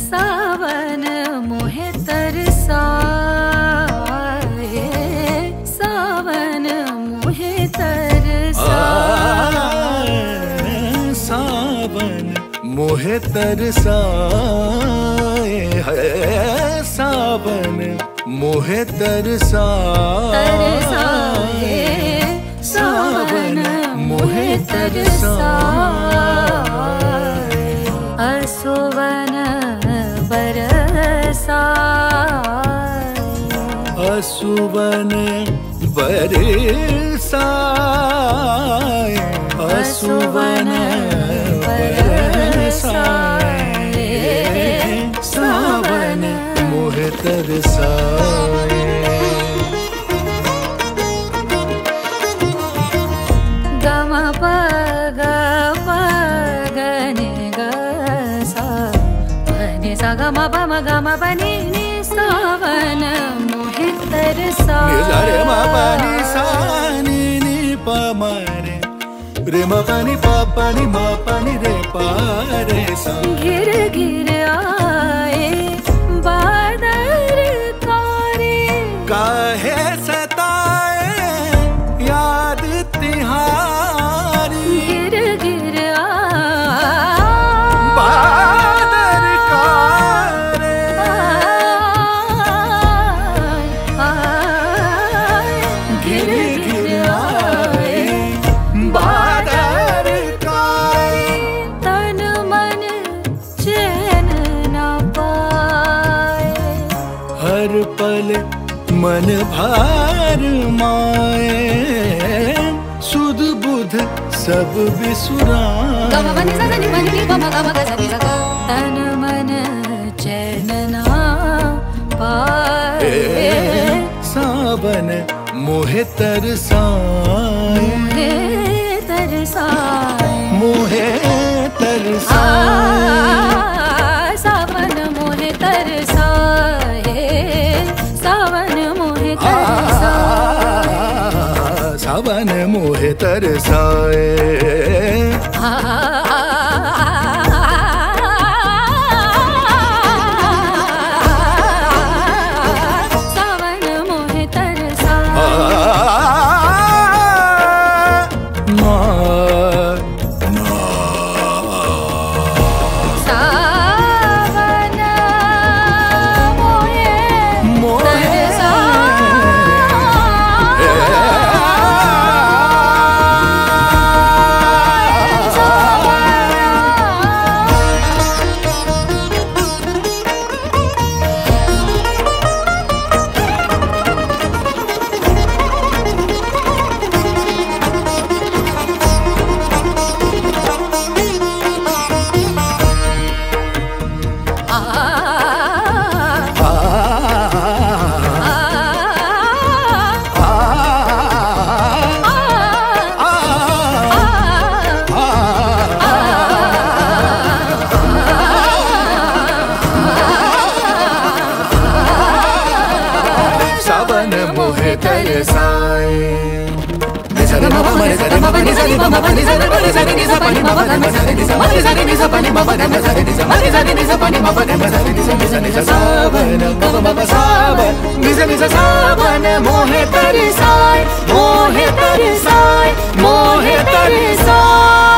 सावन मोहे तरसाए, सावन मोहे तरसाए, सावन मोहे तरसाए, सावन मोहे तरसाए, सावन मोहे तरसाए, असुवन बरसाए, असुवन बरसाए, असुवन बरसाए, सावन मोहे तरसाए। गम पग पग नि ग सा नि सा गम पम गम पनि नि सावन मोहे तरसाए, रे म पनि सा नि नि प म रे म पनि प पनि म पनि रे प रे सा। घिर घिर आए बादल कारे, काहे सताए याद तिहारी, घिर घिर बादल कारे, घिर घिर आए बादल कारे, तन मन चैन न पाए, हर पल मन भार माए, सुध बुध सब बिसुराए, तन मन चैन न पाए, सावन मोहे तरसाए, मोहे तरसाए, मोहे तरसाए, सावन मोहे तरसाए, सावन मोहे तरसाए, सावन मोहे तरसाए। सावन मोहे तरसाए, सावन मोहे सावन मोहे तरसाए। सावन मोहे तरसाए, मोहे तरसाए, मोहे तरसाए।